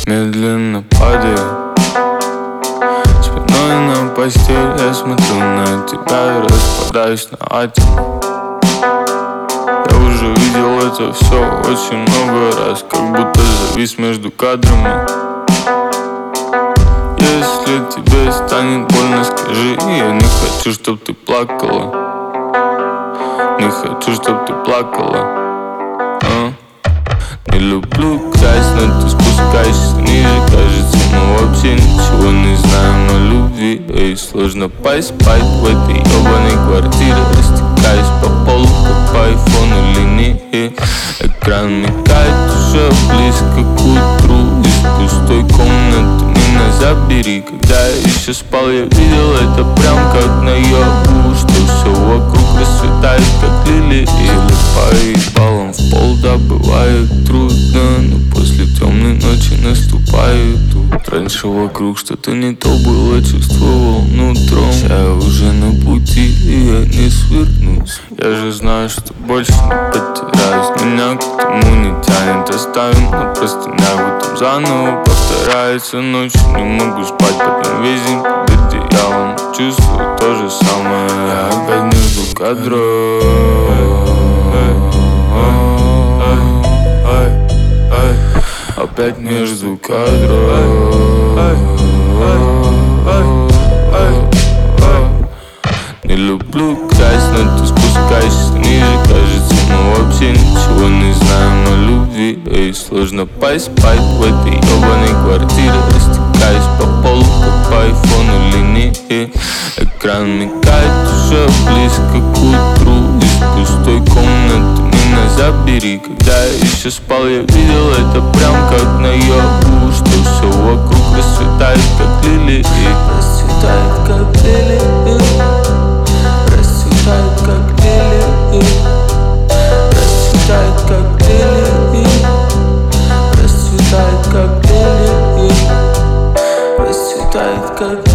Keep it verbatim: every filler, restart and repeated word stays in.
медленно падаю спиной на постель. Я смотрю на тебя и распадаюсь на атомы. Я уже видел это все очень много раз, как будто завис между кадрами. Если тебе станет больно, скажи. Я не хочу, чтоб ты плакала. Не хочу, чтоб ты плакала, а? Не люблю грязь, но ты спускаешься ниже. Кажется, мы вообще ничего не знаем о любви. Эй, сложно поспать в этой ебаной квартире. Растекаюсь по полу, как по айфону линии. Экран мигает уже близко к утру. Из пустой комнаты меня забери. Когда я еще спал, я видел это прям как наяву. Что все вокруг расцветает, как лилии. Или по баллам в пол, да, бывает трудно, но после темной ночи наступает тут. Раньше вокруг что-то не то было, чувствовал нутром. Я уже на пути, и я не свернусь. Я же знаю, что больше не потеряюсь. Меня к тому не тянет, оставим на простынях. Потом заново повторяется ночь. Не могу спать, потом весь день под одеялом. Чувствую то же самое. Я опять между кадров. Опять между кадров. Не люблю грязь, но ты спускаешься ниже. Кажется, мы вообще ничего не знаем о любви. Эй, сложно поспать в этой ебаной квартире. Растекаюсь по полу, как по айфону линии. Экран мигает уже близко к утру. Из пустой комнаты меня забери. Когда я еще спал, я видел это прям как наяву. Что все вокруг расцветает, как лилии. Расцветает, как лилии. Расцветает, как лилии. Расцветает, как лилии. Расцветает, как лилии. Расцветает, как